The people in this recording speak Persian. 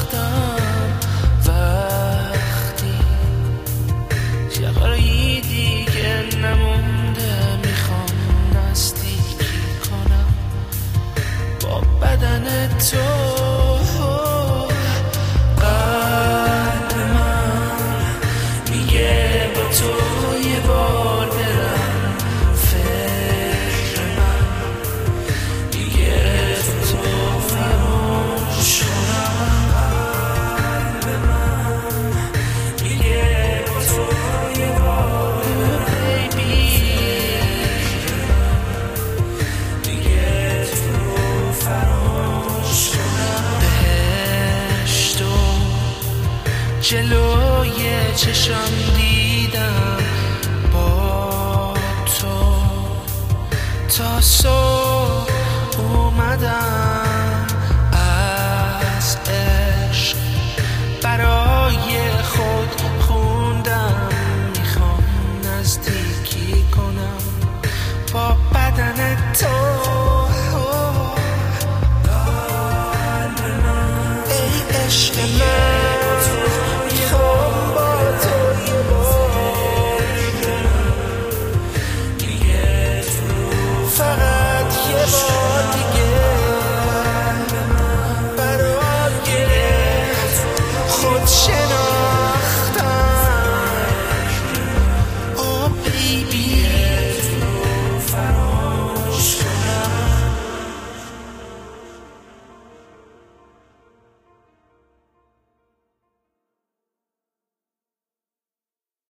شدم وقتی یقایی دیگه نمونده، میخوام نزدیکی کنم با بدن تو. قلب من میگه با تو یه بار برم، فکر من میگه تو فراموش کنم. قلب من میگه با تو یه بار برم، میگه تو فراموش کنم. بهشتو جلوی چشم دیدم با تو، تا صبح اومدم